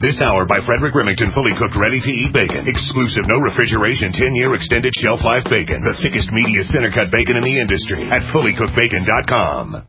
This hour by Frederick Remington, fully cooked, ready-to-eat bacon. Exclusive, no refrigeration, 10-year extended shelf life bacon. The thickest, meatiest, center-cut bacon in the industry at fullycookedbacon.com.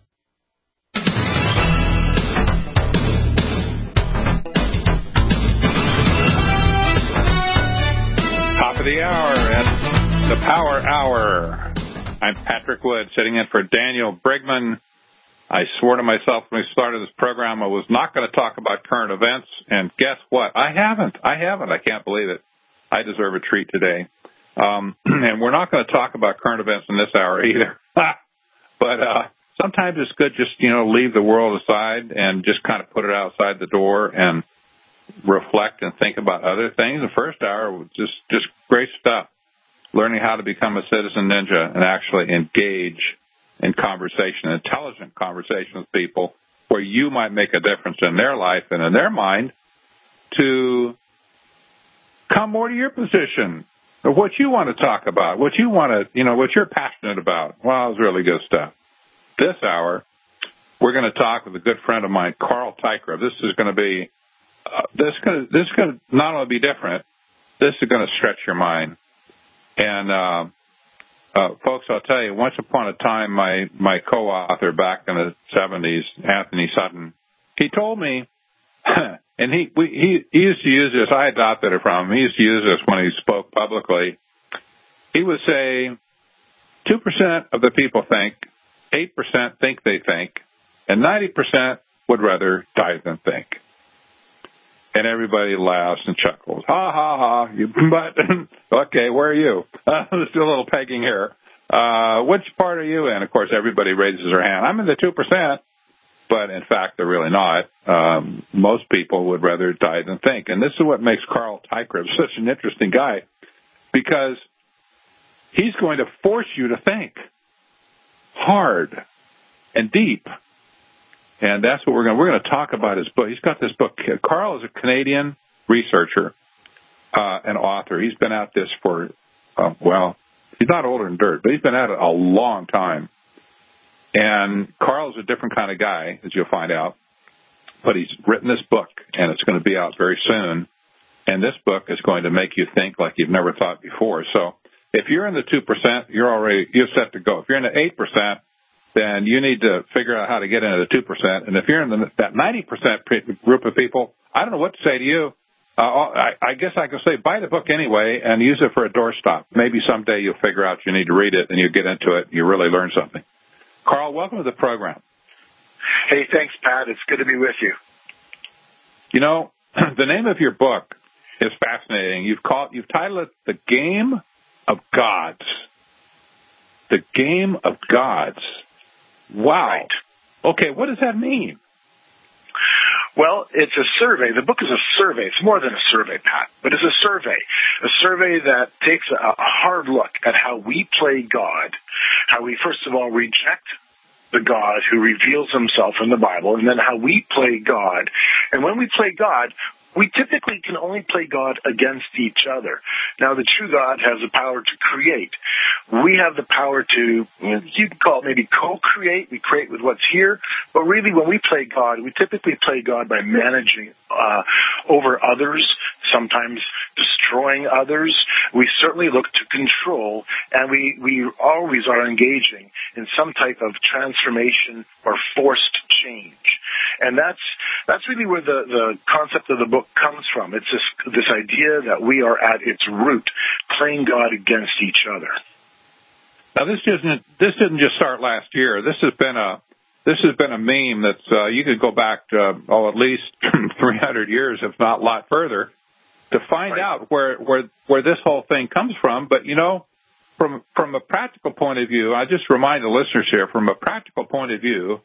Top of the hour at the Power Hour. I'm Patrick Wood, sitting in for Daniel Brigman. I swore to myself when we started this program I was not going to talk about current events, and guess what? I haven't. I can't believe it. I deserve a treat today. And we're not going to talk about current events in this hour either. But sometimes it's good just, leave the world aside and just kind of put it outside the door and reflect and think about other things. The first hour was just great stuff, learning how to become a citizen ninja and actually engage in conversation, intelligent conversation with people where you might make a difference in their life and in their mind to come more to your position of what you want to talk about, what you want to, what you're passionate about. Well, it was really good stuff. This hour, we're going to talk with a good friend of mine, Carl Teichrodt. This is going to be, this is going to not only be different, this is going to stretch your mind. And, folks, I'll tell you, once upon a time, my co-author back in the 70s, Anthony Sutton, he told me, and he used to use this, I adopted it from him, he used to use this when he spoke publicly. He would say, 2% of the people think, 8% think they think, and 90% would rather die than think. And everybody laughs and chuckles. Ha, ha, ha. But, okay, where are you? Let's do a little pegging here. Which part are you in? Of course, everybody raises their hand. I'm in the 2%, but in fact, they're really not. Most people would rather die than think. And this is what makes Carl Teichrodt such an interesting guy, because he's going to force you to think hard and deep. And that's what we're going to talk about his book. He's got this book. Carl is a Canadian researcher, and author. He's been at this for, he's not older than dirt, but he's been at it a long time. And Carl is a different kind of guy, as you'll find out. But he's written this book, and it's going to be out very soon. And this book is going to make you think like you've never thought before. So if you're in the 2%, you're set to go. If you're in the 8%, then you need to figure out how to get into the 2%. And if you're in that 90% group of people, I don't know what to say to you. I guess I can say buy the book anyway and use it for a doorstop. Maybe someday you'll figure out you need to read it and you'll get into it and you really learn something. Carl, welcome to the program. Hey, thanks, Pat. It's good to be with you. The name of your book is fascinating. You've titled it The Game of Gods. The Game of Gods. Wow. Right. Okay, what does that mean? Well, it's a survey. The book is a survey. It's more than a survey, Pat, but it's a survey that takes a hard look at how we play God, how we, first of all, reject the God who reveals himself in the Bible, and then how we play God. And when we play God, we typically can only play God against each other. Now, the true God has the power to create. We have the power to, you can call it maybe co-create. We create with what's here. But really, when we play God, we typically play God by managing over others, sometimes destroying others. We certainly look to control, and we always are engaging in some type of transformation or forced change. And that's really where the concept of the book comes from. It's this idea that we are at its root playing God against each other. Now, this didn't just start last year. This has been a meme that's you could go back at least 300 years, if not a lot further, to find out where this whole thing comes from. But from a practical point of view, I just remind the listeners here, from a practical point of view,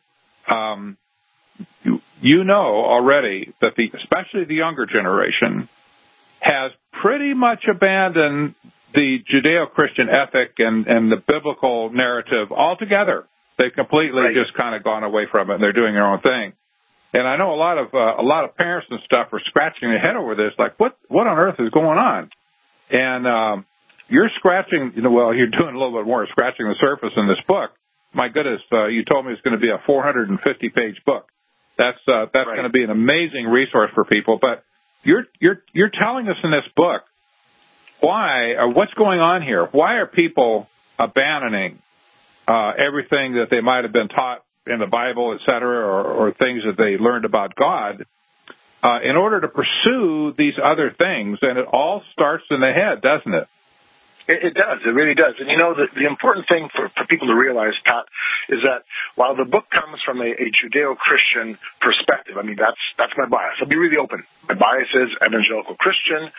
already that especially the younger generation has pretty much abandoned the Judeo-Christian ethic and the biblical narrative altogether. They've completely just kind of gone away from it, and they're doing their own thing. And I know a lot of parents and stuff are scratching their head over this, like what on earth is going on? And you're scratching, you're doing a little bit more scratching the surface in this book. My goodness, you told me it's going to be a 450-page book. That's going to be an amazing resource for people. But you're telling us in this book why or what's going on here. Why are people abandoning everything that they might have been taught in the Bible, et cetera, or things that they learned about God, in order to pursue these other things? And it all starts in the head, doesn't it? It does. It really does. And, the important thing for people to realize, Pat, is that while the book comes from a Judeo-Christian perspective, I mean, that's my bias. I'll be really open. My bias is evangelical Christian,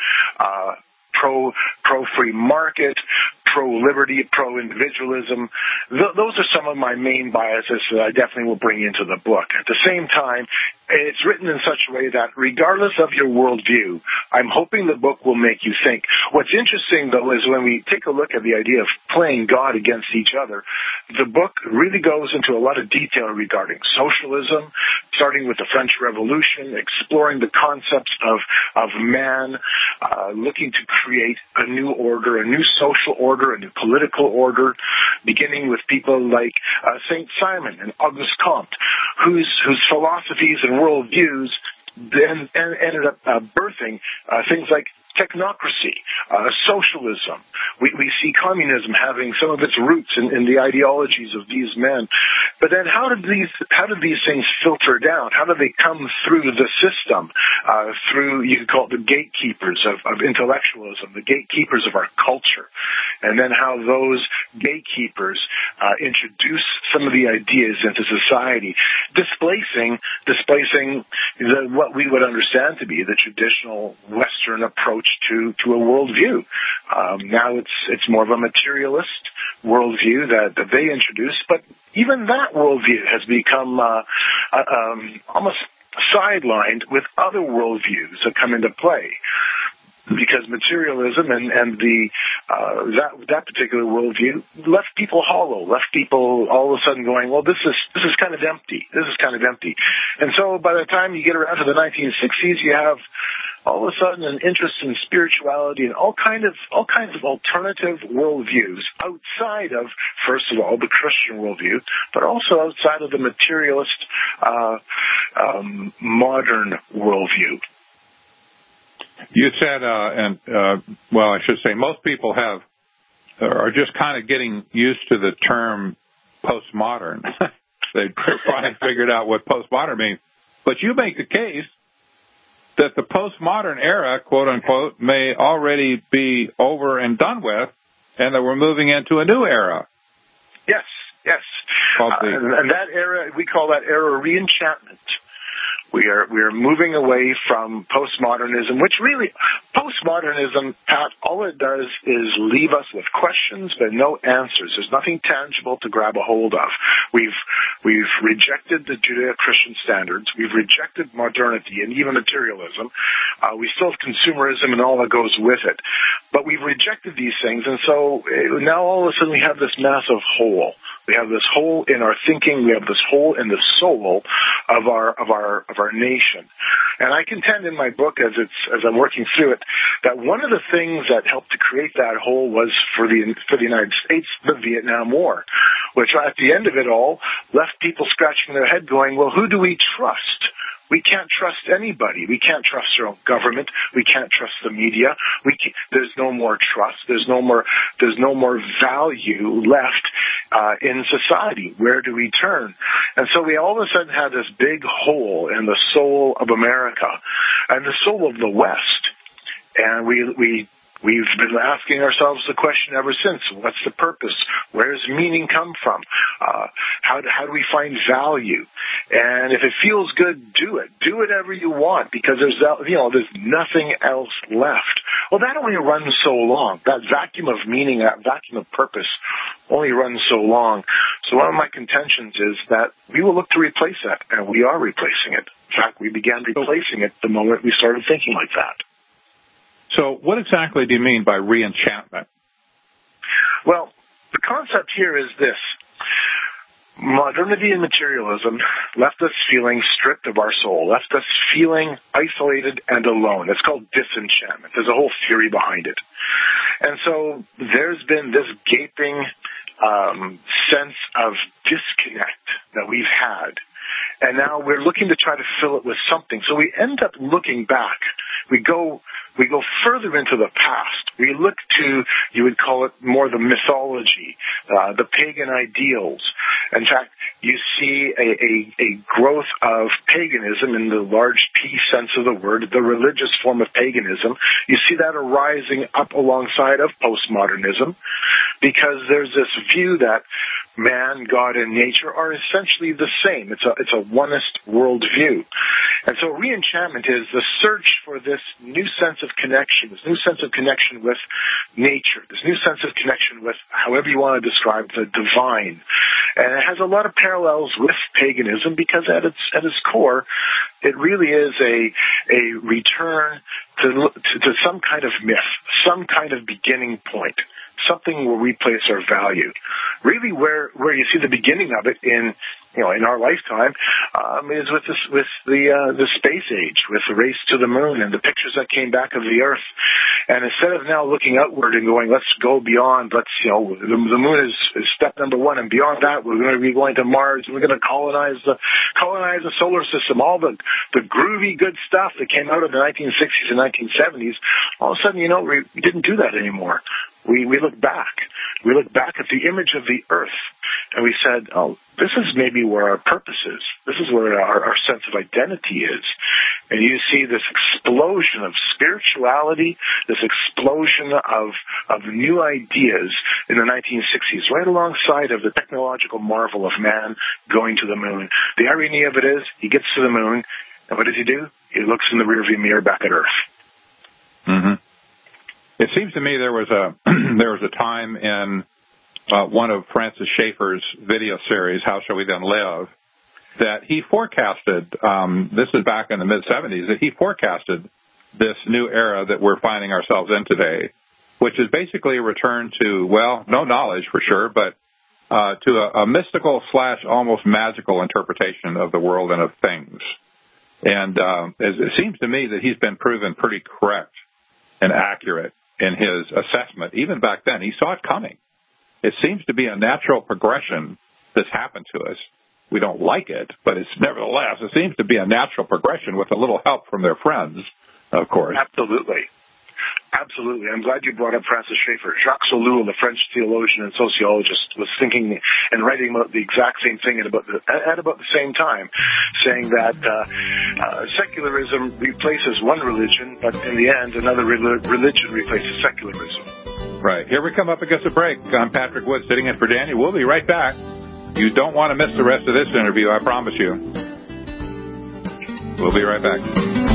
pro-free market, pro-liberty, pro-individualism. Those are some of my main biases that I definitely will bring into the book. At the same time, it's written in such a way that regardless of your worldview, I'm hoping the book will make you think. What's interesting, though, is when we take a look at the idea of playing God against each other, the book really goes into a lot of detail regarding socialism, starting with the French Revolution, exploring the concepts of man, looking to create a new order, a new social order, a new political order, beginning with people like Saint Simon and Auguste Comte, whose philosophies and worldviews then ended up birthing things like technocracy, socialism. We see communism having some of its roots in the ideologies of these men. But then how did these things filter down? How do they come through the system? Through, you could call it the gatekeepers of intellectualism, the gatekeepers of our culture. And then how those gatekeepers introduce some of the ideas into society, displacing what we would understand to be the traditional Western approach to a worldview. Now it's more of a materialist worldview that they introduced, but even that worldview has become almost sidelined with other worldviews that come into play. Because materialism and that particular worldview left people hollow, left people all of a sudden going, well, this is kind of empty. This is kind of empty. And so by the time you get around to the 1960s, you have all of a sudden an interest in spirituality and all kinds of alternative worldviews outside of, first of all, the Christian worldview, but also outside of the materialist modern worldview. You said, I should say, most people are just kind of getting used to the term postmodern. They've finally figured out what postmodern means. But you make the case that the postmodern era, quote unquote, may already be over and done with, and that we're moving into a new era. Yes. And that era, we call that era reenchantment. We are moving away from postmodernism, which really, postmodernism, Pat, all it does is leave us with questions but no answers. There's nothing tangible to grab a hold of. We've rejected the Judeo-Christian standards. We've rejected modernity and even materialism. We still have consumerism and all that goes with it. But we've rejected these things, and so now all of a sudden we have this massive hole. We have this hole in our thinking. We have this hole in the soul of our nation. And I contend in my book, as I'm working through it, that one of the things that helped to create that hole was for the United States, the Vietnam War, which at the end of it all left people scratching their head, going, "Well, who do we trust? We can't trust anybody. We can't trust our own government. We can't trust the media. There's no more trust. There's no more value left in society. Where do we turn?" And so we all of a sudden had this big hole in the soul of America and the soul of the West. And we've been asking ourselves the question ever since: what's the purpose? Where does meaning come from? How do we find value? And if it feels good, do it. Do whatever you want, because there's nothing else left. Well, that only runs so long. That vacuum of meaning, that vacuum of purpose, only runs so long. So one of my contentions is that we will look to replace that, and we are replacing it. In fact, we began replacing it the moment we started thinking like that. So what exactly do you mean by reenchantment? Well, the concept here is this. Modernity and materialism left us feeling stripped of our soul, left us feeling isolated and alone. It's called disenchantment. There's a whole theory behind it. And so there's been this gaping sense of disconnect that we've had. And now we're looking to try to fill it with something. So we end up looking back. We go further into the past. We look to, you would call it more the mythology, the pagan ideals. In fact, you see a growth of paganism in the large P sense of the word, the religious form of paganism. You see that arising up alongside of postmodernism, because there's this view that man, God, and nature are essentially the same. It's a onist worldview. And so reenchantment is the search for this new sense of connection, this new sense of connection with nature, this new sense of connection with however you want to describe the divine. And it has a lot of parallels with paganism, because at its core, it really is a return to some kind of myth, some kind of beginning point, something where we place our value. Really, where you see the beginning of it in our lifetime is with the space age, with the race to the moon and the pictures that came back of the Earth. And instead of now looking outward and going, let's go beyond, the moon is step number one, and beyond that we're going to be going to Mars, and we're going to colonize the solar system, all the groovy good stuff that came out of the 1960s and 1970s. All of a sudden, we didn't do that anymore. We look back. We look back at the image of the Earth, and we said, oh, this is maybe where our purpose is. This is where our sense of identity is. And you see this explosion of spirituality, this explosion of new ideas in the 1960s, right alongside of the technological marvel of man going to the moon. The irony of it is, he gets to the moon, and what does he do? He looks in the rearview mirror back at Earth. Mm-hmm. It seems to me there was a time in one of Francis Schaeffer's video series, How Shall We Then Live, that he forecasted, this is back in the mid-'70s, that he forecasted this new era that we're finding ourselves in today, which is basically a return to, no knowledge for sure, but to a mystical / almost magical interpretation of the world and of things. And it seems to me that he's been proven pretty correct and accurate in his assessment. Even back then, he saw it coming. It seems to be a natural progression that's happened to us. We don't like it, but it seems to be a natural progression with a little help from their friends, of course. Absolutely. Absolutely. I'm glad you brought up Francis Schaeffer. Jacques Ellul, the French theologian and sociologist, was thinking and writing about the exact same thing at about the same time, saying that secularism replaces one religion, but in the end, another religion replaces secularism. Right. Here we come up against a break. I'm Patrick Wood, sitting in for Daniel. We'll be right back. You don't want to miss the rest of this interview, I promise you. We'll be right back.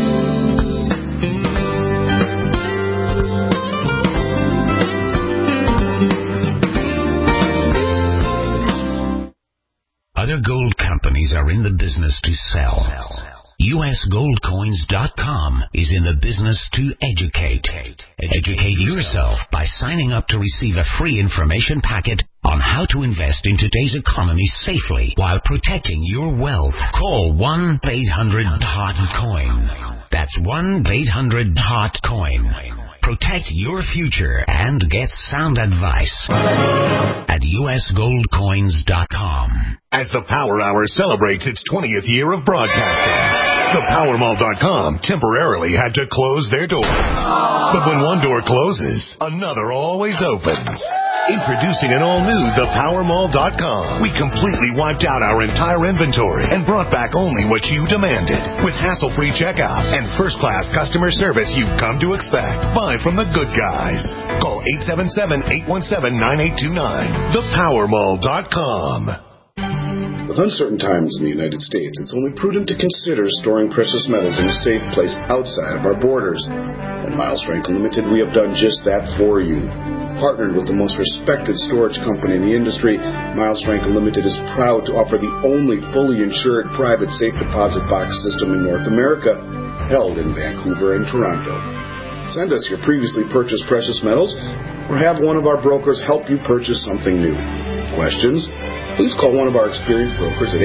Other gold companies are in the business to sell. USGoldCoins.com is in the business to educate. Educate yourself by signing up to receive a free information packet on how to invest in today's economy safely while protecting your wealth. Call 1-800-HOT-COIN. That's 1-800-HOT-COIN. Protect your future and get sound advice at USGoldCoins.com. As the Power Hour celebrates its 20th year of broadcasting, thepowermall.com temporarily had to close their doors. But when one door closes, another always opens. Introducing an all-new thepowermall.com. We completely wiped out our entire inventory and brought back only what you demanded. With hassle-free checkout and first-class customer service you've come to expect. Buy from the good guys. Call 877-817-9829. Thepowermall.com. With uncertain times in the United States, it's only prudent to consider storing precious metals in a safe place outside of our borders. At Miles Franklin Limited, we have done just that for you. Partnered with the most respected storage company in the industry, Miles Franklin Limited is proud to offer the only fully insured private safe deposit box system in North America, held in Vancouver and Toronto. Send us your previously purchased precious metals, or have one of our brokers help you purchase something new. Questions? Please call one of our experienced brokers at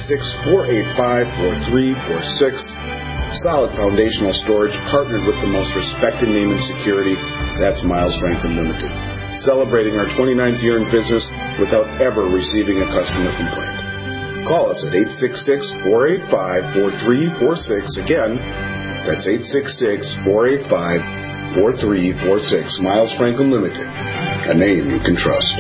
866-485-4346. Solid foundational storage partnered with the most respected name in security. That's Miles Franklin Limited. Celebrating our 29th year in business without ever receiving a customer complaint. Call us at 866-485-4346. Again, that's 866-485-4346. Miles Franklin Limited, a name you can trust.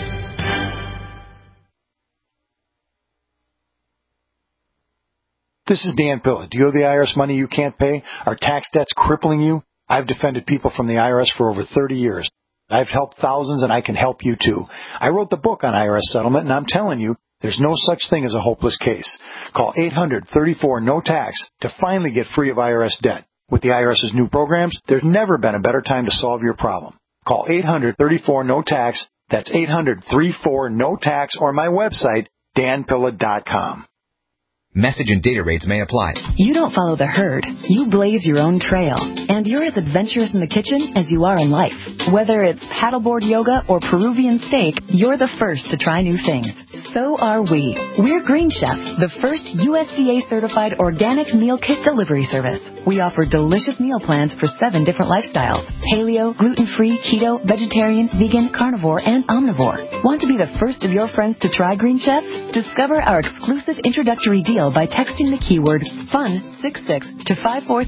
This is Dan Pilla. Do you owe the IRS money you can't pay? Are tax debts crippling you? I've defended people from the IRS for over 30 years. I've helped thousands, and I can help you too. I wrote the book on IRS settlement, and I'm telling you, there's no such thing as a hopeless case. Call 800-34-NO-TAX to finally get free of IRS debt. With the IRS's new programs, there's never been a better time to solve your problem. Call 800-34-NO-TAX. That's 800-34-NO-TAX, or my website, danpilla.com. Message and data rates may apply. You don't follow the herd. You blaze your own trail. And you're as adventurous in the kitchen as you are in life. Whether it's paddleboard yoga or Peruvian steak, you're the first to try new things. So are we. We're Green Chef, the first USDA-certified organic meal kit delivery service. We offer delicious meal plans for 7 different lifestyles: paleo, gluten-free, keto, vegetarian, vegan, carnivore, and omnivore. Want to be the first of your friends to try Green Chef? Discover our exclusive introductory deal by texting the keyword FUN66 to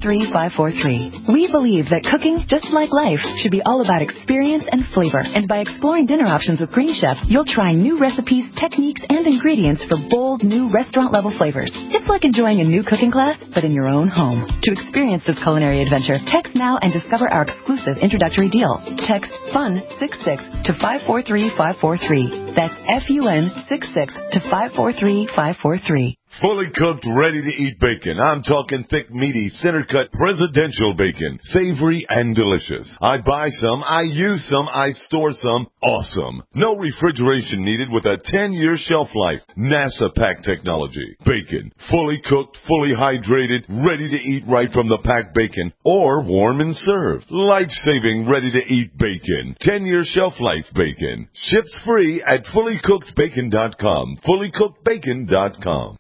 543543. We believe that cooking, just like life, should be all about experience and flavor. And by exploring dinner options with Green Chef, you'll try new recipes, techniques, and ingredients for bold, new restaurant-level flavors. It's like enjoying a new cooking class, but in your own home. To experience this culinary adventure, text now and discover our exclusive introductory deal. Text FUN66 to 543543. That's FUN66 to 543543. Fully cooked, ready-to-eat bacon. I'm talking thick, meaty, center-cut, presidential bacon. Savory and delicious. I buy some, I use some, I store some. Awesome. No refrigeration needed with a 10-year shelf life. NASA pack technology. Bacon. Fully cooked, fully hydrated, ready to eat right from the packed bacon. Or warm and served. Life-saving, ready-to-eat bacon. 10-year shelf life bacon. Ships free at fullycookedbacon.com. Fullycookedbacon.com.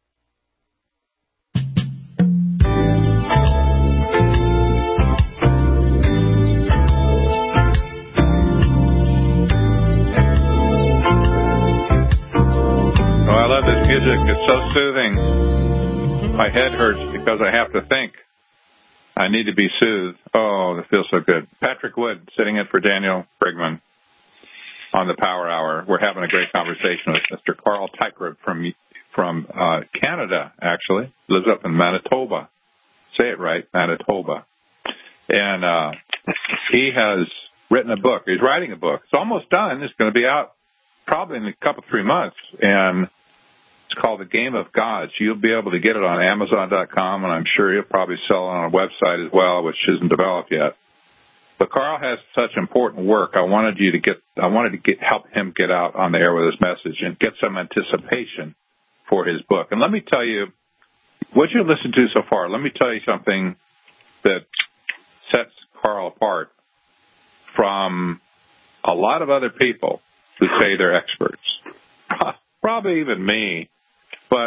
I love this music. It's so soothing. My head hurts because I have to think. I need to be soothed. Oh, that feels so good. Patrick Wood sitting in for Daniel Brigman on the Power Hour. We're having a great conversation with Mr. Carl Teichert from Canada, actually. Lives up in Manitoba. Say it right, Manitoba. And he has written a book. He's writing a book. It's almost done. It's going to be out probably in a couple, 3 months. And it's called The Game of Gods. You'll be able to get it on Amazon.com, and I'm sure he'll probably sell it on a website as well, which isn't developed yet. But Carl has such important work. I wanted to help him get out on the air with his message and get some anticipation for his book. And let me tell you, what you listened to so far, let me tell you something that sets Carl apart from a lot of other people who say they're experts. Probably even me. But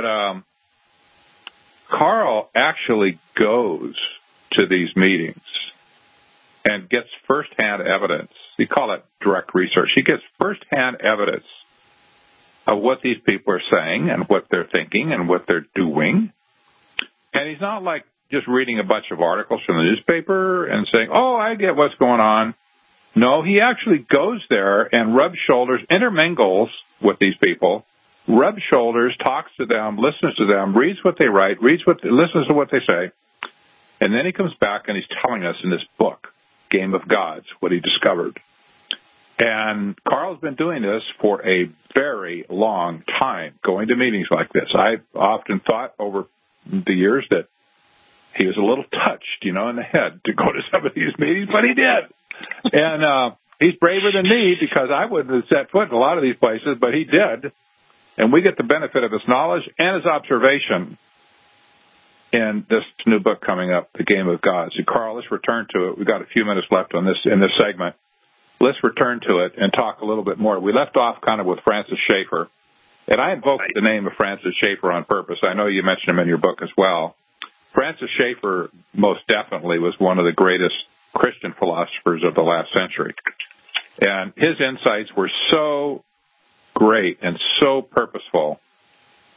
Carl actually goes to these meetings and gets firsthand evidence. You call it direct research. He gets firsthand evidence of what these people are saying and what they're thinking and what they're doing. And he's not like just reading a bunch of articles from the newspaper and saying, oh, I get what's going on. No, he actually goes there and rubs shoulders, intermingles with these people, rubs shoulders, talks to them, listens to them, reads what they write, listens to what they say, and then he comes back and he's telling us in this book, Game of Gods, what he discovered. And Carl's been doing this for a very long time, going to meetings like this. I've often thought over the years that he was a little touched, in the head to go to some of these meetings, but he did. And he's braver than me because I wouldn't have set foot in a lot of these places, but he did. And we get the benefit of his knowledge and his observation in this new book coming up, The Game of Gods. And Carl, let's return to it. We've got a few minutes left in this segment. Let's return to it and talk a little bit more. We left off kind of with Francis Schaeffer. And I invoked the name of Francis Schaeffer on purpose. I know you mentioned him in your book as well. Francis Schaeffer most definitely was one of the greatest Christian philosophers of the last century. And his insights were so great and so purposeful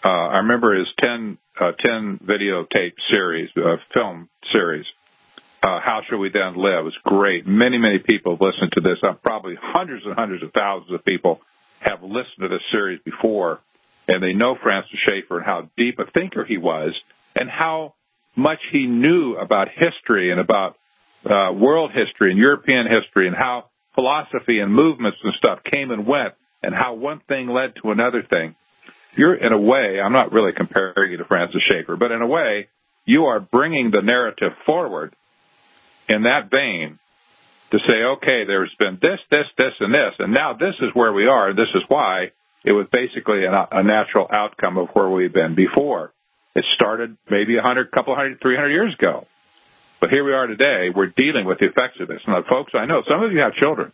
I remember his 10 videotape series, film series. How Should We Then Live? It's great. Many, many people have listened to this. Probably hundreds and hundreds of thousands of people have listened to this series before, and they know Francis Schaeffer and how deep a thinker he was and how much he knew about history and about world history and European history and how philosophy and movements and stuff came and went and how one thing led to another thing. You're, in a way, I'm not really comparing you to Francis Schaeffer, but in a way, you are bringing the narrative forward in that vein to say, okay, there's been this, and this, and now this is where we are, and this is why it was basically a natural outcome of where we've been before. It started maybe 300 years ago. But here we are today. We're dealing with the effects of this. Now, folks, I know some of you have children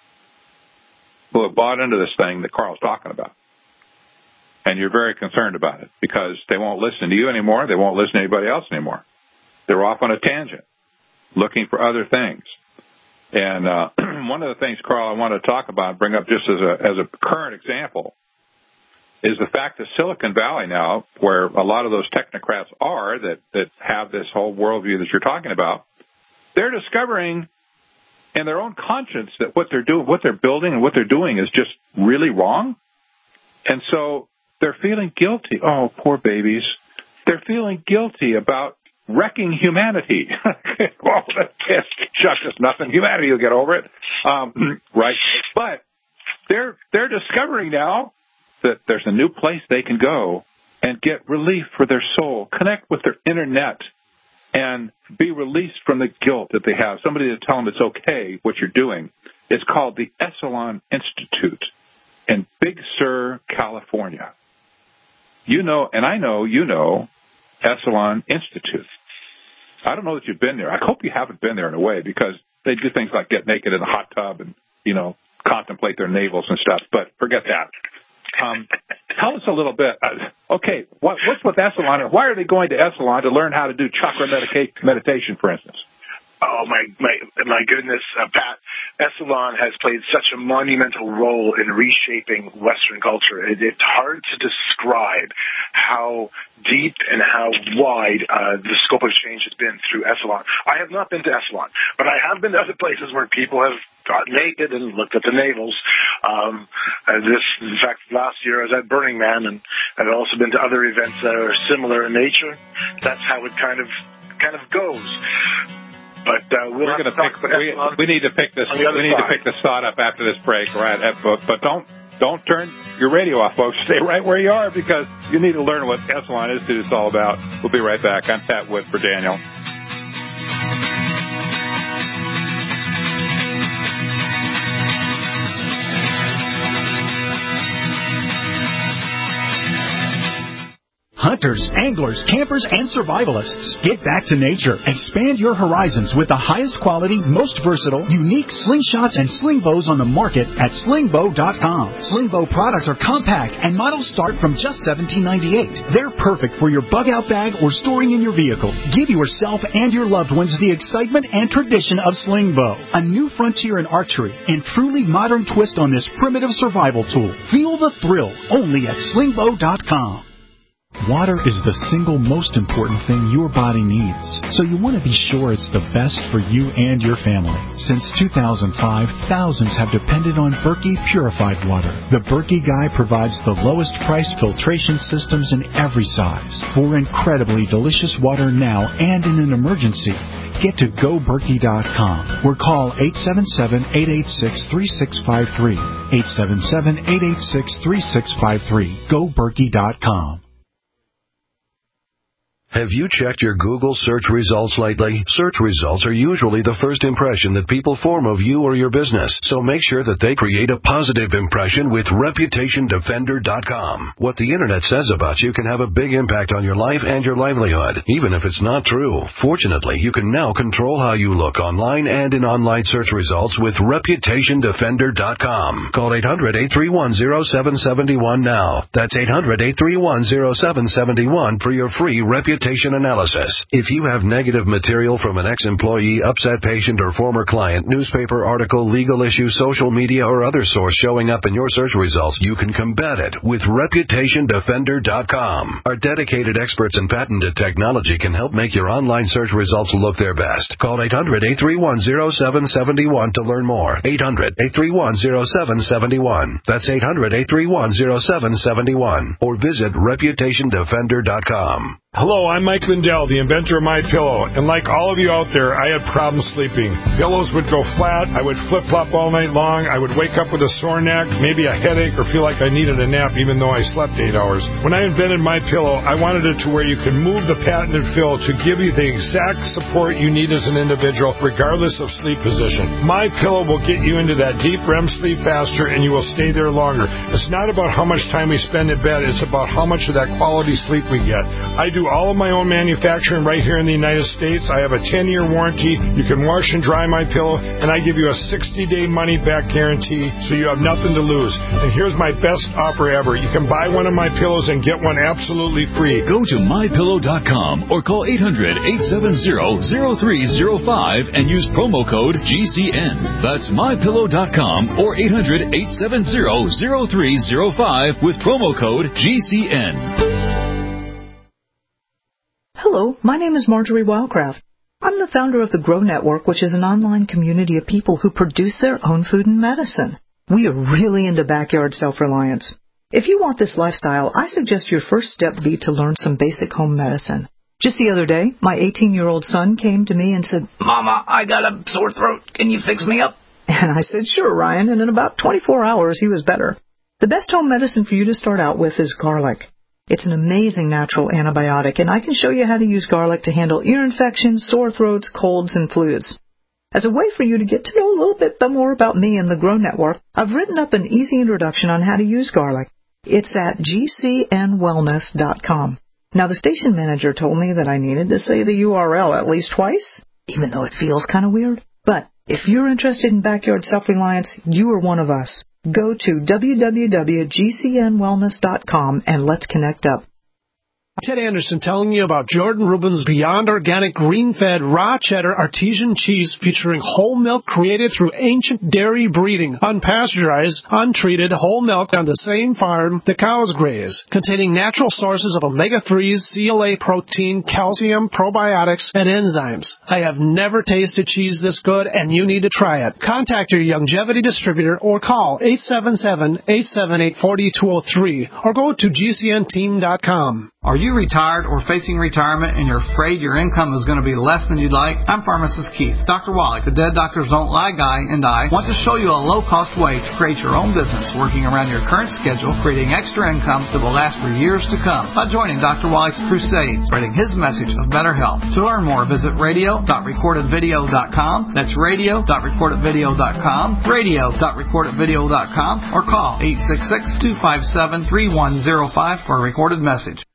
who have bought into this thing that Carl's talking about. And you're very concerned about it because they won't listen to you anymore. They won't listen to anybody else anymore. They're off on a tangent, looking for other things. And one of the things, Carl, I want to talk about, bring up just as a current example, is the fact that Silicon Valley now, where a lot of those technocrats are that have this whole worldview that you're talking about, they're discovering in their own conscience that what they're building and what they're doing is just really wrong. And so they're feeling guilty. Oh, poor babies. They're feeling guilty about wrecking humanity. Well, that's just nothing. Humanity will get over it. Right. But they're discovering now that there's a new place they can go and get relief for their soul, connect with their internet, and be released from the guilt that they have. Somebody to tell them it's okay what you're doing. It's called the Esalen Institute in Big Sur, California. You know, and I know you know, Esalen Institute. I don't know that you've been there. I hope you haven't been there in a way because they do things like get naked in a hot tub and, contemplate their navels and stuff, but forget that. Tell us a little bit. Okay, what's with Esalen? Why are they going to Esalen to learn how to do chakra meditation, for instance? Oh, my goodness, Pat. Esalen has played such a monumental role in reshaping Western culture. It's hard to describe how deep and how wide the scope of change has been through Esalen. I have not been to Esalen, but I have been to other places where people have got naked and looked at the navels. In fact, last year I was at Burning Man, and I've also been to other events that are similar in nature. That's how it kind of goes. But we need to pick this. We need to pick this thought up after this break, right? But don't turn your radio off, folks. Stay right where you are because you need to learn what Esalen Institute is all about. We'll be right back. I'm Pat Wood for Daniel. Hunters, anglers, campers, and survivalists. Get back to nature. Expand your horizons with the highest quality, most versatile, unique slingshots and sling bows on the market at slingbow.com. Slingbow products are compact and models start from just $17.98. They're perfect for your bug-out bag or storing in your vehicle. Give yourself and your loved ones the excitement and tradition of Slingbow, a new frontier in archery and truly modern twist on this primitive survival tool. Feel the thrill only at slingbow.com. Water is the single most important thing your body needs, so you want to be sure it's the best for you and your family. Since 2005, thousands have depended on Berkey purified water. The Berkey Guy provides the lowest price filtration systems in every size. For incredibly delicious water now and in an emergency, get to GoBerkey.com or call 877-886-3653. 877-886-3653. GoBerkey.com. Have you checked your Google search results lately? Search results are usually the first impression that people form of you or your business, so make sure that they create a positive impression with ReputationDefender.com. What the Internet says about you can have a big impact on your life and your livelihood, even if it's not true. Fortunately, you can now control how you look online and in online search results with ReputationDefender.com. Call 800-831-0771 now. That's 800-831-0771 for your free Reputation reputation analysis. If you have negative material from an ex-employee, upset patient, or former client, newspaper article, legal issue, social media, or other source showing up in your search results, you can combat it with ReputationDefender.com. Our dedicated experts in patented technology can help make your online search results look their best. Call 800-831-0771 to learn more. 800-831-0771. That's 800-831-0771. Or visit ReputationDefender.com. Hello, I'm Mike Lindell, the inventor of MyPillow, and like all of you out there, I had problems sleeping. Pillows would go flat, I would flip-flop all night long, I would wake up with a sore neck, maybe a headache, or feel like I needed a nap even though I slept 8 hours. When I invented MyPillow, I wanted it to where you can move the patented fill to give you the exact support you need as an individual, regardless of sleep position. MyPillow will get you into that deep REM sleep faster, and you will stay there longer. It's not about how much time we spend in bed, it's about how much of that quality sleep we get. I do all of my own manufacturing right here in the United States. I have a 10-year warranty. You can wash and dry MyPillow, and I give you a 60-day money-back guarantee, so you have nothing to lose. And here's my best offer ever. You can buy one of my pillows and get one absolutely free. Go to MyPillow.com or call 800-870-0305 and use promo code GCN. That's MyPillow.com or 800-870-0305 with promo code GCN. Hello, my name is Marjorie Wildcraft. I'm the founder of the Grow Network, which is an online community of people who produce their own food and medicine. We are really into backyard self-reliance. If you want this lifestyle, I suggest your first step be to learn some basic home medicine. Just the other day, my 18-year-old son came to me and said, "Mama, I got a sore throat. Can you fix me up?" And I said, "Sure, Ryan," and in about 24 hours, he was better. The best home medicine for you to start out with is garlic. It's an amazing natural antibiotic, and I can show you how to use garlic to handle ear infections, sore throats, colds, and flus. As a way for you to get to know a little bit more about me and the Grow Network, I've written up an easy introduction on how to use garlic. It's at gcnwellness.com. Now, the station manager told me that I needed to say the URL at least twice, even though it feels kind of weird. But if you're interested in backyard self-reliance, you are one of us. Go to www.gcnwellness.com and let's connect up. Ted Anderson telling you about Jordan Rubin's Beyond Organic Green-Fed Raw Cheddar Artesian Cheese featuring whole milk created through ancient dairy breeding, unpasteurized, untreated whole milk on the same farm the cows graze, containing natural sources of omega-3s, CLA protein, calcium, probiotics, and enzymes. I have never tasted cheese this good, and you need to try it. Contact your Youngevity distributor or call 877-878-4203 or go to gcnteam.com. Are you retired or facing retirement and you're afraid your income is going to be less than you'd like? I'm pharmacist Keith. Dr. Wallach, the Dead Doctors Don't Lie guy, and I want to show you a low-cost way to create your own business working around your current schedule, creating extra income that will last for years to come by joining Dr. Wallach's crusade, spreading his message of better health. To learn more, visit radio.recordedvideo.com. That's radio.recordedvideo.com, radio.recordedvideo.com, or call 866-257-3105 for a recorded message.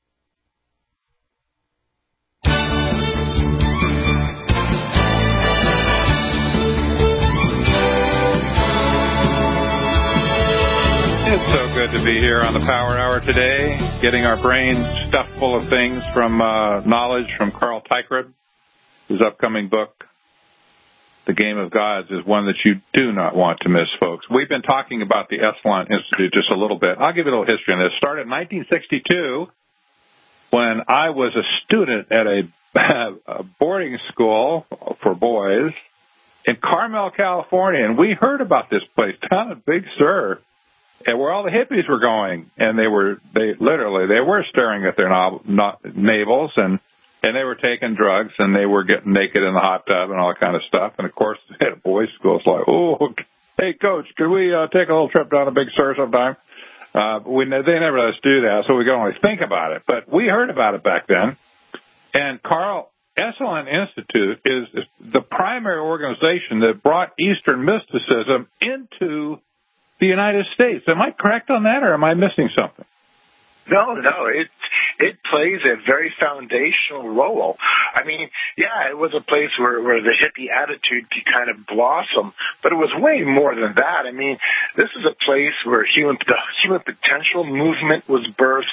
It's so good to be here on the Power Hour today, getting our brains stuffed full of things from knowledge from Carl Teichrib. His upcoming book, The Game of Gods, is one that you do not want to miss, folks. We've been talking about the Esalen Institute just a little bit. I'll give you a little history on this. It started in 1962 when I was a student at a boarding school for boys in Carmel, California, and we heard about this place down at Big Sur. And where all the hippies were going, and they were staring at their navels, and they were taking drugs, and they were getting naked in the hot tub and all that kind of stuff. And of course, they had a boys' school. It's like, oh, hey coach, could we take a little trip down to Big Sur sometime? They never let us do that, so we could only think about it. But we heard about it back then. And Carl Esalen Institute is the primary organization that brought Eastern mysticism into the United States. Am I correct on that, or am I missing something? No, it plays a very foundational role. I mean, yeah, it was a place where the hippie attitude could kind of blossom, but it was way more than that. I mean, this is a place where the human potential movement was birthed.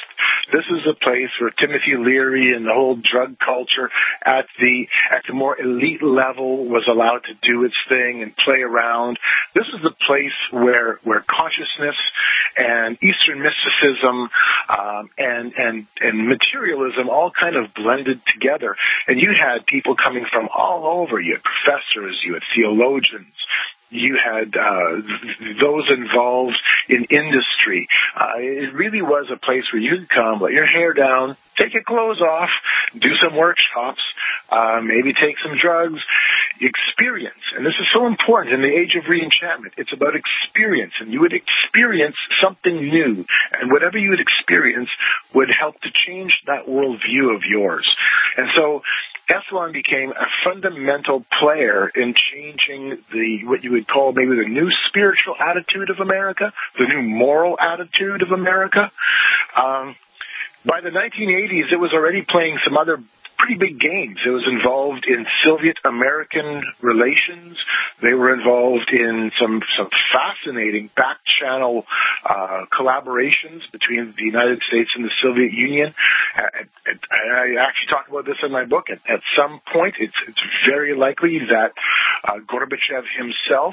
This is a place where Timothy Leary and the whole drug culture at the more elite level was allowed to do its thing and play around. This is the place where consciousness and Eastern mysticism and materialism all kind of blended together. And you had people coming from all over. You had professors, you had theologians, you had those involved in industry. It really was a place where you could come, let your hair down, take your clothes off, do some workshops, maybe take some drugs, experience. And this is so important in the age of re-enchantment. It's about experience, and you would experience something new. And whatever you would experience would help to change that worldview of yours. And so Esalen became a fundamental player in changing what you would call maybe the new spiritual attitude of America, the new moral attitude of America. By the 1980s, it was already playing some other pretty big games. It was involved in Soviet-American relations. They were involved in some fascinating back-channel collaborations between the United States and the Soviet Union. I actually talk about this in my book. At some point, it's very likely that Gorbachev himself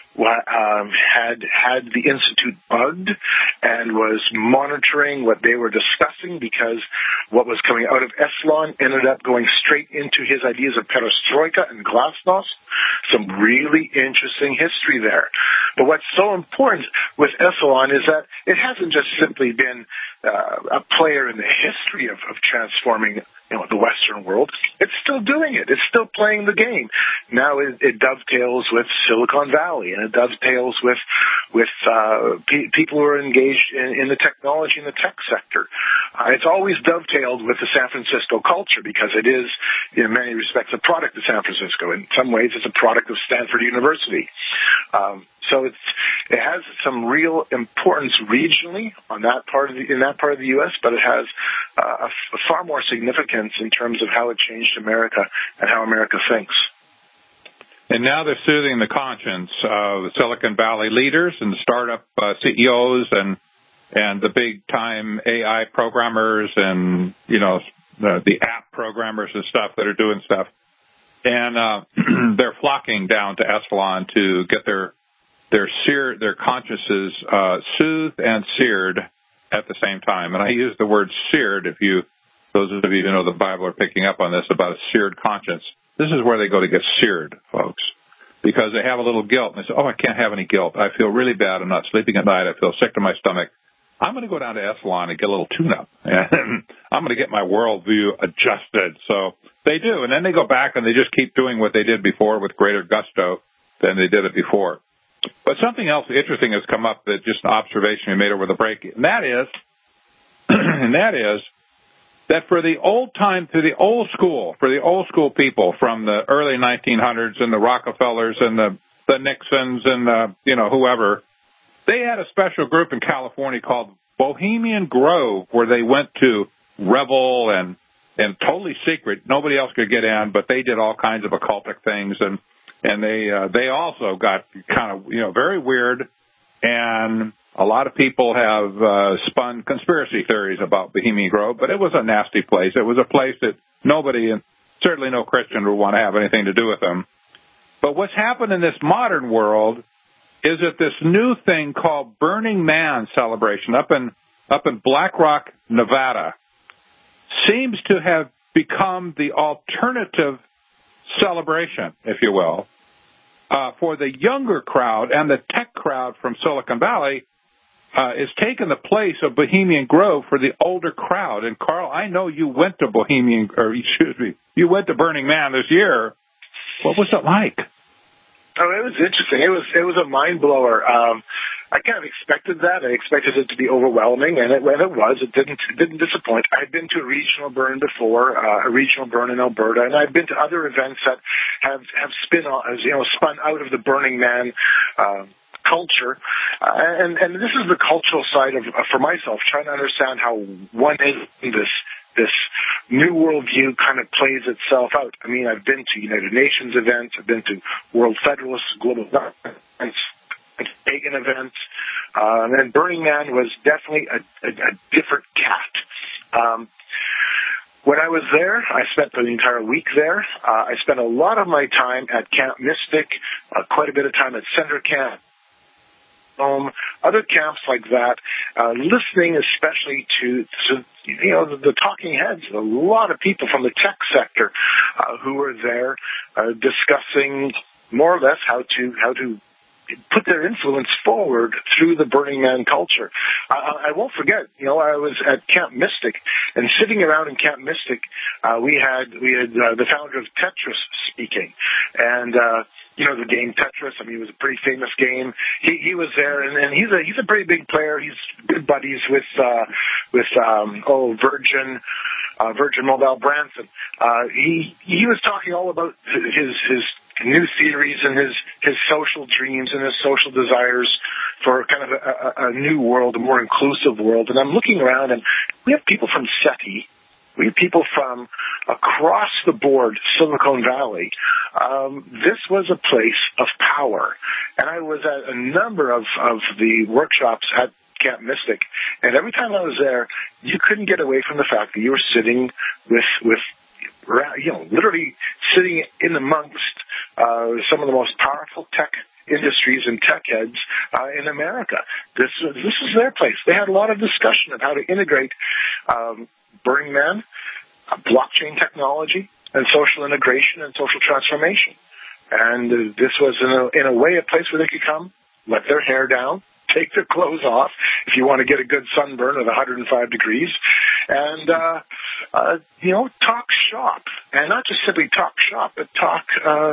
had the Institute bugged and was monitoring what they were discussing, because what was coming out of Esalen ended up going straight into his ideas of perestroika and glasnost. Some really interesting history there. But what's so important with Esalen is that it hasn't just simply been a player in the history of transforming the Western world. It's still doing it. It's still playing the game. Now it dovetails with Silicon Valley, and it dovetails with people who are engaged in the technology and the tech sector. It's always dovetailed with the San Francisco culture, because it is, in many respects, a product of San Francisco. In some ways, it's a product of Stanford University. So it has some real importance regionally in that part of the U.S., but it has a far more significance in terms of how it changed America and how America thinks. And now they're soothing the conscience of the Silicon Valley leaders and the startup CEOs and the big-time AI programmers and, the app programmers and stuff that are doing stuff. And they're flocking down to Esalen to get their consciences soothed and seared at the same time. And I use the word seared, those of you who know the Bible are picking up on this, about a seared conscience. This is where they go to get seared, folks, because they have a little guilt. And they say, I can't have any guilt. I feel really bad. I'm not sleeping at night. I feel sick to my stomach. I'm going to go down to Esalen and get a little tune-up, and I'm going to get my worldview adjusted. So they do, and then they go back and they just keep doing what they did before with greater gusto than they did it before. But something else interesting has come up, that just an observation we made over the break, and that is that for the old school people from the early 1900s and the Rockefellers and the Nixons and whoever, they had a special group in California called Bohemian Grove, where they went to revel and totally secret. Nobody else could get in, but they did all kinds of occultic things, and they also got kind of very weird, and a lot of people have spun conspiracy theories about Bohemian Grove, but it was a nasty place. It was a place that nobody, and certainly no Christian, would want to have anything to do with them. But what's happened in this modern world is that this new thing called Burning Man celebration up in Black Rock, Nevada, seems to have become the alternative celebration, if you will, for the younger crowd, and the tech crowd from Silicon Valley is taking the place of Bohemian Grove for the older crowd. And Carl, I know you went to you went to Burning Man this year. What was it like? Oh, it was interesting. It was a mind blower. I kind of expected that. I expected it to be overwhelming, and when it was, it didn't disappoint. I'd been to a regional burn before, a regional burn in Alberta, and I'd been to other events that have spun out of the Burning Man culture, and this is the cultural side of for myself, trying to understand how one is this new worldview kind of plays itself out. I mean, I've been to United Nations events, I've been to World Federalist, Global events, pagan events, and Burning Man was definitely a different cat. When I was there, I spent the entire week there. I spent a lot of my time at Camp Mystic, quite a bit of time at Center Camp, other camps like that, listening especially to the talking heads. A lot of people from the tech sector who were there discussing more or less how to put their influence forward through the Burning Man culture. I won't forget, I was at Camp Mystic, and sitting around in Camp Mystic, we had the founder of Tetris speaking, and the game Tetris. I mean, it was a pretty famous game. He was there, and he's a pretty big player. He's good buddies with Virgin Mobile Branson. He was talking all about his new theories and his social dreams and his social desires for kind of a new world, a more inclusive world. And I'm looking around, and we have people from SETI. We have people from across the board, Silicon Valley. This was a place of power. And I was at a number of the workshops at Camp Mystic, and every time I was there, you couldn't get away from the fact that you were sitting with literally sitting in amongst some of the most powerful tech industries and tech heads in America. This is their place. They had a lot of discussion of how to integrate Burning Man, blockchain technology, and social integration and social transformation. And this was, in a way, a place where they could come, let their hair down, take their clothes off if you want to get a good sunburn at 105 degrees, and talk shop, and not just simply talk shop, but talk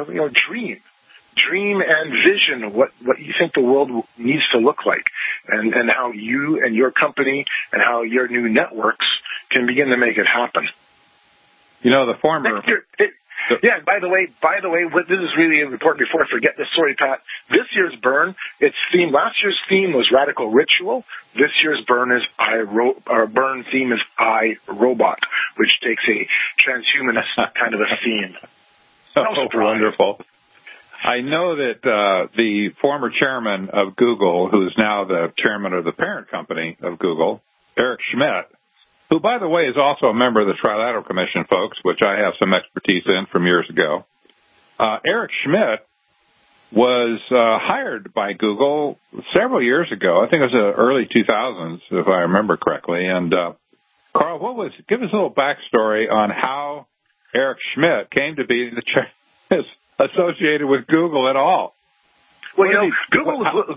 dream and vision of what you think the world needs to look like, and how you and your company and how your new networks can begin to make it happen. The former. Yeah, by the way, this is really important before I forget this. Sorry, Pat. This year's Burn, last year's theme was Radical Ritual. This year's Burn theme is I, Robot, which takes a transhumanist kind of a theme. Oh, wonderful. I know that the former chairman of Google, who's now the chairman of the parent company of Google, Eric Schmidt, who, by the way, is also a member of the Trilateral Commission, folks, which I have some expertise in from years ago. Eric Schmidt was hired by Google several years ago. I think it was the early 2000s, if I remember correctly. And, Carl, give us a little backstory on how Eric Schmidt came to be associated with Google at all. Well, Google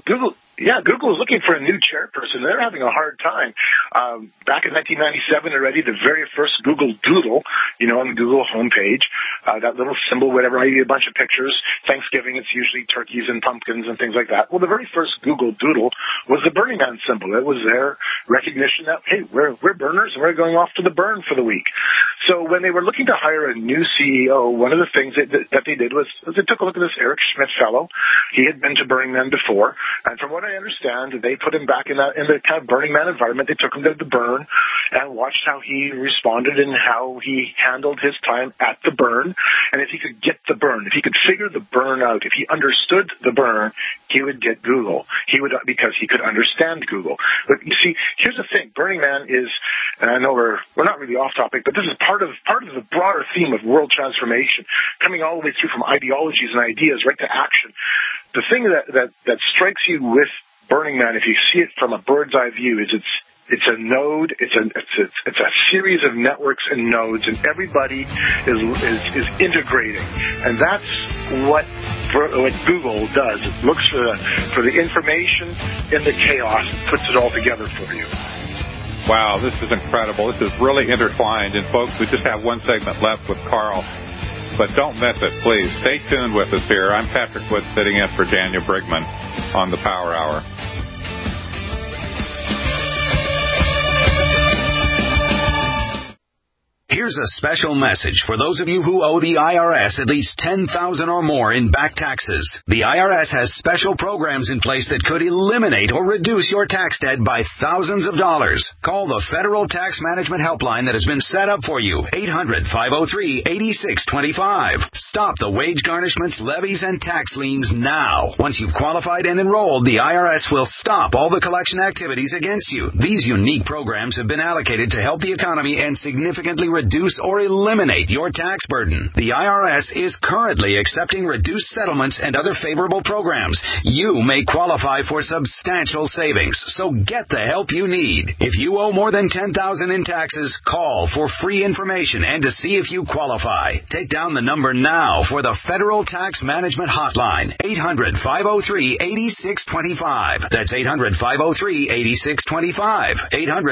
was looking for a new chairperson. They're having a hard time. Back in 1997 already, the very first Google Doodle, on the Google homepage, that little symbol, whatever, I give you a bunch of pictures. Thanksgiving, it's usually turkeys and pumpkins and things like that. Well, the very first Google Doodle was the Burning Man symbol. It was their recognition that, hey, we're burners and we're going off to the burn for the week. So when they were looking to hire a new CEO, one of the things that they did was they took a look at this Eric Schmidt fellow. He had been to Burning Man before, and from what I understand, they put him back in the kind of Burning Man environment. They took him to the burn and watched how he responded and how he handled his time at the burn. And if he could get the burn, if he could figure the burn out, if he understood the burn, he would get Google. Because he could understand Google. But you see, here's the thing: Burning Man is, and I know we're not really off topic, but this is part of the broader theme of world transformation, coming all the way through from ideologies and ideas right to action. The thing that strikes you with Burning Man, if you see it from a bird's eye view, is it's a node, it's a series of networks and nodes, and everybody is integrating, and that's what Google does. It looks for the information in the chaos and puts it all together for you. Wow, this is incredible. This is really intertwined, and folks, we just have one segment left with Carl. But don't miss it, please. Stay tuned with us here. I'm Patrick Wood, sitting in for Daniel Brigman on the Power Hour. Here Here's a special message for those of you who owe the IRS at least $10,000 or more in back taxes. The IRS has special programs in place that could eliminate or reduce your tax debt by thousands of dollars. Call the Federal Tax Management Helpline that has been set up for you, 800-503-8625. Stop the wage garnishments, levies, and tax liens now. Once you've qualified and enrolled, the IRS will stop all the collection activities against you. These unique programs have been allocated to help the economy and significantly reduce or eliminate your tax burden. The IRS is currently accepting reduced settlements and other favorable programs. You may qualify for substantial savings, so get the help you need. If you owe more than $10,000 in taxes, call for free information and to see if you qualify. Take down the number now for the Federal Tax Management Hotline, 800-503-8625. That's 800-503-8625.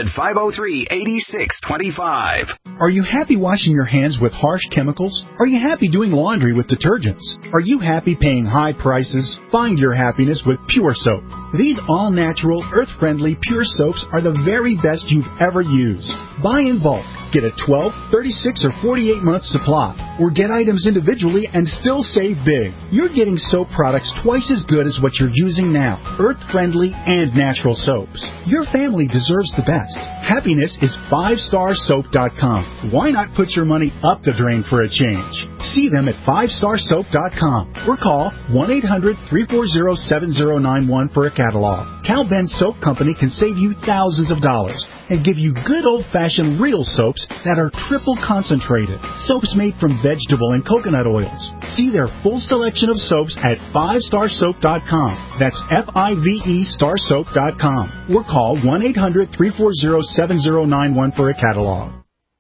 800-503-8625. Are you happy washing your hands with harsh chemicals? Are you happy doing laundry with detergents? Are you happy paying high prices? Find your happiness with Pure Soap. These all-natural, earth-friendly Pure Soaps are the very best you've ever used. Buy in bulk. Get a 12, 36, or 48-month supply. Or get items individually and still save big. You're getting soap products twice as good as what you're using now. Earth-friendly and natural soaps. Your family deserves the best. Happiness is 5starsoap.com. Why not put your money up the drain for a change? See them at 5starsoap.com or call 1-800-340-7091 for a catalog. Cal Ben Soap Company can save you thousands of dollars and give you good old-fashioned real soaps that are triple concentrated. Soaps made from vegetable and coconut oils. See their full selection of soaps at 5starsoap.com. That's F-I-V-E starsoap.com. Or call 1-800-340-7091 for a catalog.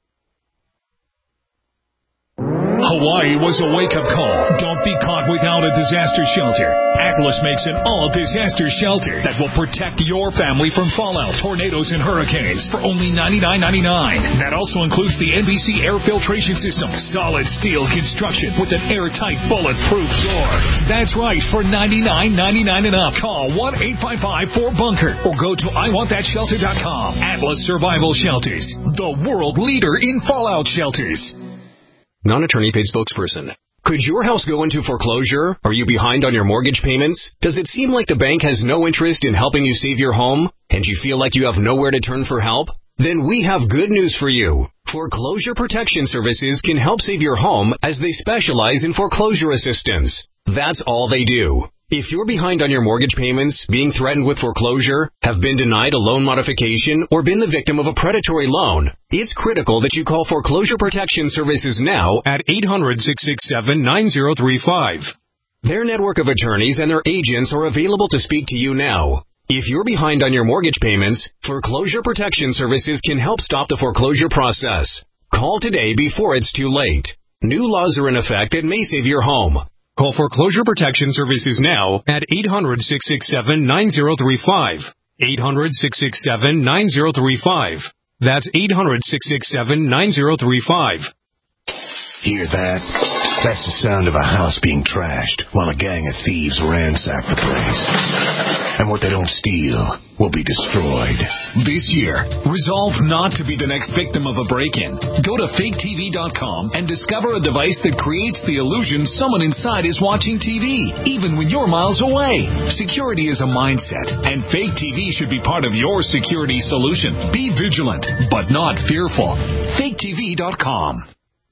Hawaii was a wake-up call. Don't be caught without a disaster shelter. Atlas makes an all-disaster shelter that will protect your family from fallout, tornadoes, and hurricanes for only $99.99. That also includes the NBC air filtration system, solid steel construction with an airtight, bulletproof door. That's right, for $99.99 and up. Call 1-855-4BUNKER or go to IWantThatShelter.com. Atlas Survival Shelters, the world leader in fallout shelters. Non-attorney paid spokesperson. Could your house go into foreclosure? Are you behind on your mortgage payments? Does it seem like the bank has no interest in helping you save your home? And you feel like you have nowhere to turn for help? Then we have good news for you. Foreclosure Protection Services can help save your home as they specialize in foreclosure assistance. That's all they do. If you're behind on your mortgage payments, being threatened with foreclosure, have been denied a loan modification, or been the victim of a predatory loan, it's critical that you call Foreclosure Protection Services now at 800-667-9035. Their network of attorneys and their agents are available to speak to you now. If you're behind on your mortgage payments, Foreclosure Protection Services can help stop the foreclosure process. Call today before it's too late. New laws are in effect that may save your home. Call Foreclosure Protection Services now at 800-667-9035. 800-667-9035. That's 800-667-9035. Hear that? That's the sound of a house being trashed while a gang of thieves ransack the place. And what they don't steal will be destroyed. This year, resolve not to be the next victim of a break-in. Go to faketv.com and discover a device that creates the illusion someone inside is watching TV, even when you're miles away. Security is a mindset, and Fake TV should be part of your security solution. Be vigilant, but not fearful. faketv.com.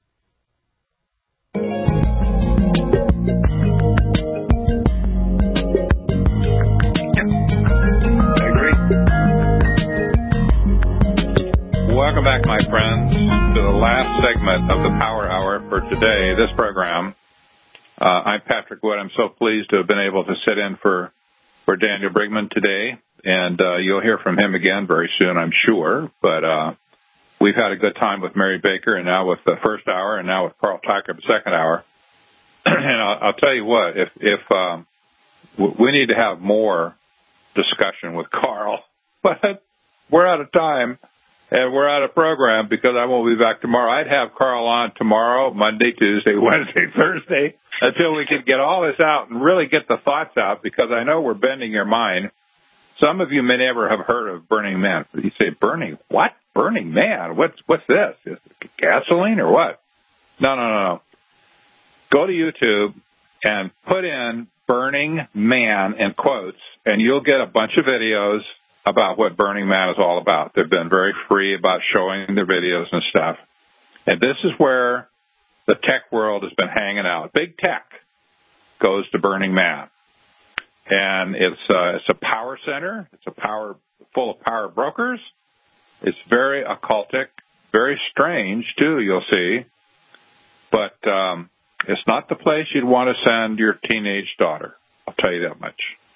Welcome back, my friends, to the last segment of the Power Hour for today, this program. I'm Patrick Wood. I'm so pleased to have been able to sit in for Daniel Brigman today, and you'll hear from him again very soon, I'm sure. But we've had a good time with Mary Baker, and now with the first hour, and now with Carl Tucker, the second hour. And I'll tell you what, if we need to have more discussion with Carl, but we're out of time. And we're out of program because I won't be back tomorrow. I'd have Carl on tomorrow, Monday, Tuesday, Wednesday, Thursday, until we can get all this out and really get the thoughts out, because I know we're bending your mind. Some of you may never have heard of Burning Man. You say, Burning what? Burning Man? What's this? Is it gasoline or what? No. Go to YouTube and put in Burning Man in quotes, and you'll get a bunch of videos about what Burning Man is all about. They've been very free about showing their videos and stuff. And this is where the tech world has been hanging out. Big tech goes to Burning Man. And it's a power center. It's full of power brokers. It's very occultic, very strange, too, you'll see. But it's not the place you'd want to send your teenage daughter. I'll tell you that much.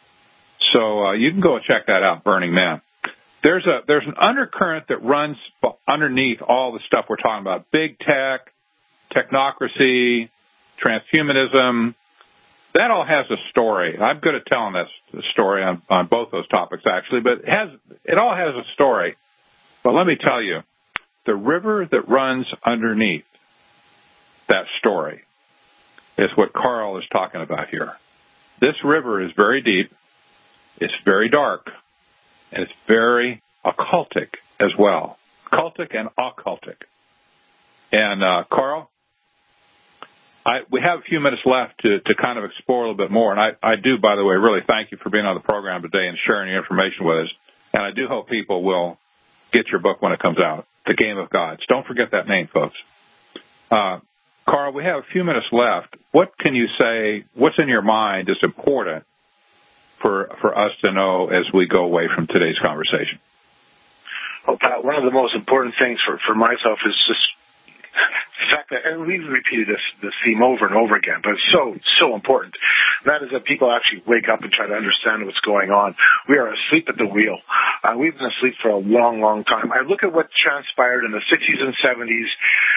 So you can go and check that out, Burning Man. There's an undercurrent that runs underneath all the stuff we're talking about. Big tech, technocracy, transhumanism. That all has a story. I'm good at telling this story on both those topics, actually, but it all has a story. But let me tell you, the river that runs underneath that story is what Carl is talking about here. This river is very deep, it's very dark, and it's very occultic as well. Cultic and occultic. And Carl, we have a few minutes left to kind of explore a little bit more. And I do, by the way, really thank you for being on the program today and sharing your information with us. And I do hope people will get your book when it comes out, The Game of Gods. Don't forget that name, folks. Carl, we have a few minutes left. What can you say, what's in your mind is important for us to know as we go away from today's conversation? Well, Pat, one of the most important things for myself is just the fact that, and we've repeated this theme over and over again, but it's so important. And that is that people actually wake up and try to understand what's going on. We are asleep at the wheel. We've been asleep for a long, long time. I look at what transpired in the 60s and 70s,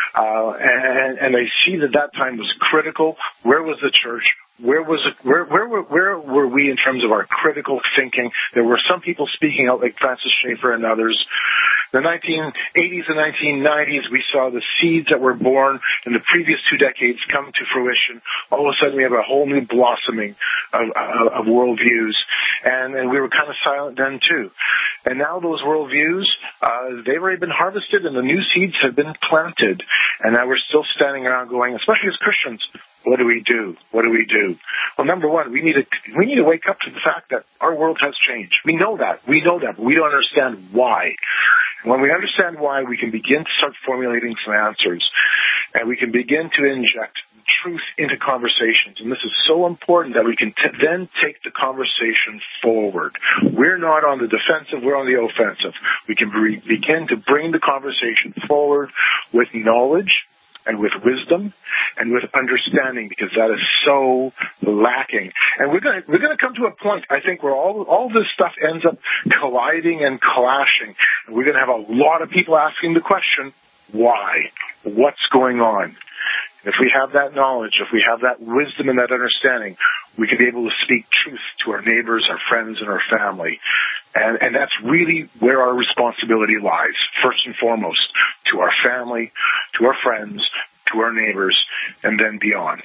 and I see that time was critical. Where was the church? Where were we in terms of our critical thinking? There were some people speaking out like Francis Schaeffer and others. The 1980s and 1990s, we saw the seeds that were born in the previous 2 decades come to fruition. All of a sudden, we have a whole new blossoming of worldviews, and we were kind of silent then too. And now those worldviews, they've already been harvested, and the new seeds have been planted. And now we're still standing around going, especially as Christians, what do we do? What do we do? Well, number one, we need to wake up to the fact that our world has changed. We know that, but we don't understand why. When we understand why, we can begin to start formulating some answers, and we can begin to inject truth into conversations. And this is so important that we can then take the conversation forward. We're not on the defensive, we're on the offensive. We can begin to bring the conversation forward with knowledge and with wisdom and with understanding, because that is so lacking. And we're going to come to a point, I think, where all this stuff ends up colliding and clashing. And we're going to have a lot of people asking the question, why? What's going on? If we have that knowledge, if we have that wisdom and that understanding, we can be able to speak truth to our neighbors, our friends, and our family. And that's really where our responsibility lies, first and foremost, to our family, to our friends, to our neighbors, and then beyond.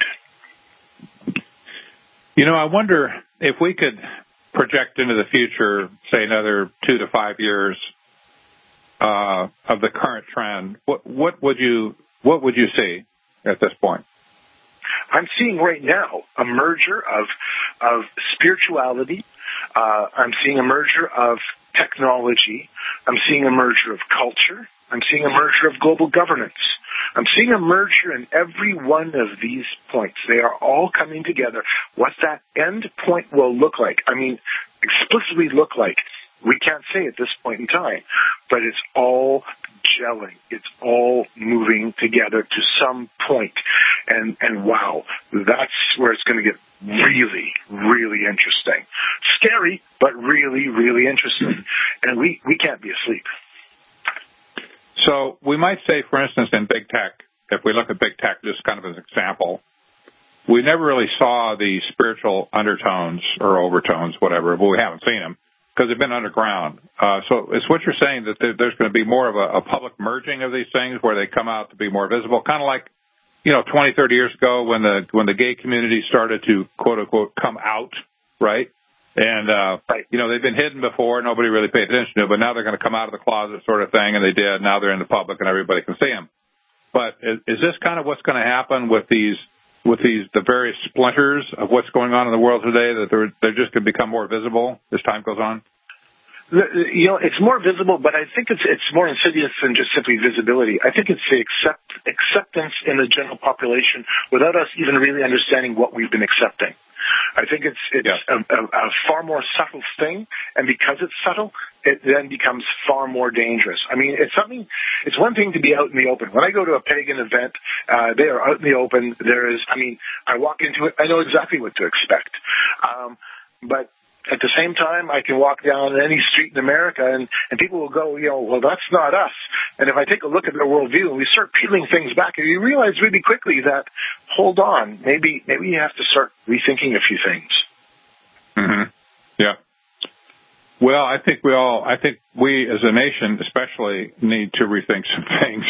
You know, I wonder if we could project into the future, say another 2 to 5 years of the current trend. What would you see at this point? I'm seeing right now a merger of spirituality. I'm seeing a merger of technology. I'm seeing a merger of culture. I'm seeing a merger of global governance. I'm seeing a merger in every one of these points. They are all coming together. What that end point will look like, explicitly look like, we can't say at this point in time, but it's all gelling. It's all moving together to some point. And wow, that's where it's going to get really, really interesting. Scary, but really, really interesting. And we can't be asleep. So we might say, for instance, in big tech, if we look at big tech just kind of as an example, we never really saw the spiritual undertones or overtones, whatever, but we haven't seen them because they've been underground. So it's what you're saying, that there's going to be more of a public merging of these things where they come out to be more visible, kind of like, 20, 30 years ago when the gay community started to, quote unquote, come out, right? And, they've been hidden before. Nobody really paid attention to it, but now they're going to come out of the closet sort of thing, and they did. Now they're in the public, and everybody can see them. But is this kind of what's going to happen with the various splinters of what's going on in the world today, that they're just going to become more visible as time goes on? It's more visible, but I think it's more insidious than just simply visibility. I think it's the acceptance in the general population without us even really understanding what we've been accepting. I think it's a far more subtle thing, and because it's subtle, it then becomes far more dangerous. I mean, it's one thing to be out in the open. When I go to a pagan event, they are out in the open. I walk into it, I know exactly what to expect. But at the same time, I can walk down any street in America and people will go, well, that's not us. And if I take a look at their worldview and we start peeling things back, and you realize really quickly that, hold on, maybe you have to start rethinking a few things. Mm-hmm. Yeah. Well, I think we as a nation especially need to rethink some things.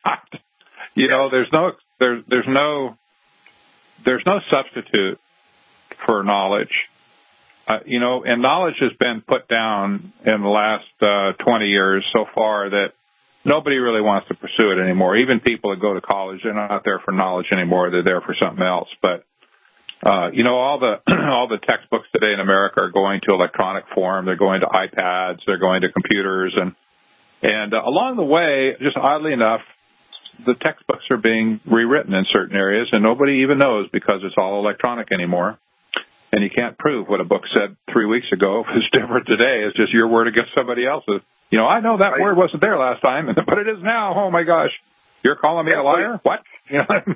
There's no substitute for knowledge. And knowledge has been put down in the last 20 years so far that nobody really wants to pursue it anymore. Even people that go to college, they're not there for knowledge anymore. They're there for something else. But, all the textbooks today in America are going to electronic form. They're going to iPads. They're going to computers. And along the way, just oddly enough, the textbooks are being rewritten in certain areas, and nobody even knows because it's all electronic anymore. And you can't prove what a book said 3 weeks ago is different today. It's just your word against somebody else's. I know that word wasn't there last time, but it is now. Oh, my gosh. You're calling me a liar? What? We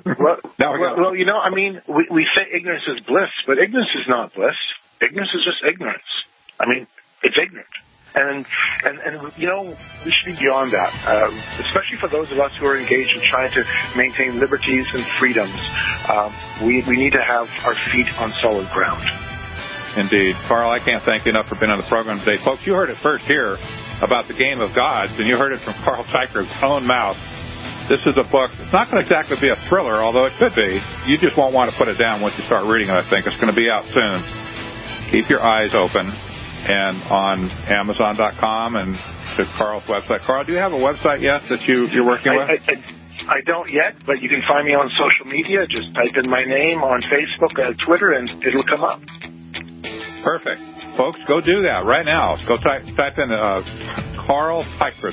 say ignorance is bliss, but ignorance is not bliss. Ignorance is just ignorance. It's ignorant. And we should be beyond that, especially for those of us who are engaged in trying to maintain liberties and freedoms. We need to have our feet on solid ground. Indeed. Carl, I can't thank you enough for being on the program today. Folks, you heard it first here about the Game of Gods, and you heard it from Carl Teichler's own mouth. This is a book. It's not going to exactly be a thriller, although it could be. You just won't want to put it down once you start reading it, I think. It's going to be out soon. Keep your eyes open. And on Amazon.com and to Carl's website. Carl, do you have a website yet that you're working with? I don't yet, but you can find me on social media. Just type in my name on Facebook, Twitter, and it'll come up. Perfect. Folks, go do that right now. Go type in Carl Teichler,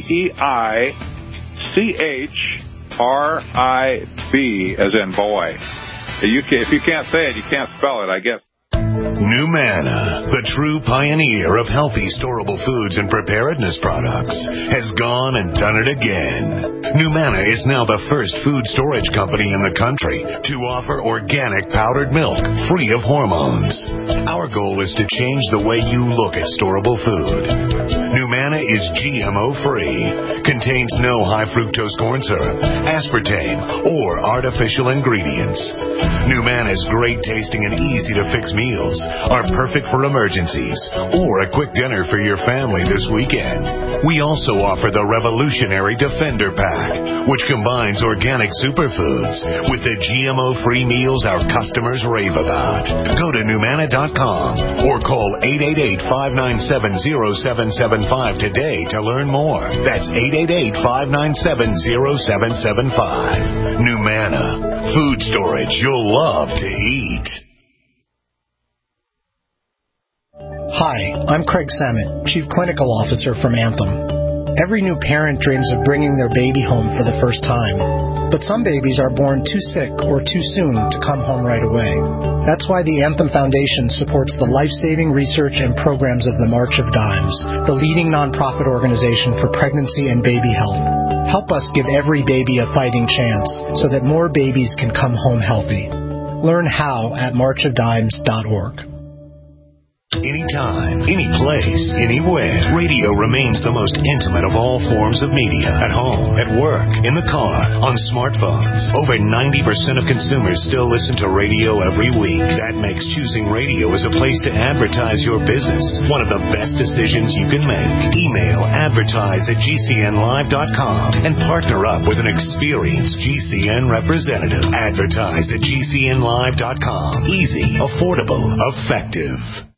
TEICHRIB, as in boy. If you can't say it, you can't spell it, I guess. NuManna, the true pioneer of healthy storable foods and preparedness products, has gone and done it again. NuManna is now the first food storage company in the country to offer organic powdered milk free of hormones. Our goal is to change the way you look at storable food. NuManna is GMO-free, contains no high fructose corn syrup, aspartame, or artificial ingredients. NuManna's great tasting and easy to fix meals are perfect for emergencies or a quick dinner for your family this weekend. We also offer the revolutionary Defender Pack, which combines organic superfoods with the GMO-free meals our customers rave about. Go to NuManna.com or call 888-597-0775 today to learn more. That's 888-597-0775. NuManna, food storage you'll love to eat. Hi, I'm Craig Samet, Chief Clinical Officer from Anthem. Every new parent dreams of bringing their baby home for the first time. But some babies are born too sick or too soon to come home right away. That's why the Anthem Foundation supports the life-saving research and programs of the March of Dimes, the leading nonprofit organization for pregnancy and baby health. Help us give every baby a fighting chance so that more babies can come home healthy. Learn how at marchofdimes.org. Anytime, any place, anywhere, radio remains the most intimate of all forms of media. At home, at work, in the car, on smartphones. Over 90% of consumers still listen to radio every week. That makes choosing radio as a place to advertise your business one of the best decisions you can make. Email advertise@gcnlive.com and partner up with an experienced GCN representative. Advertise@gcnlive.com. Easy, affordable, effective.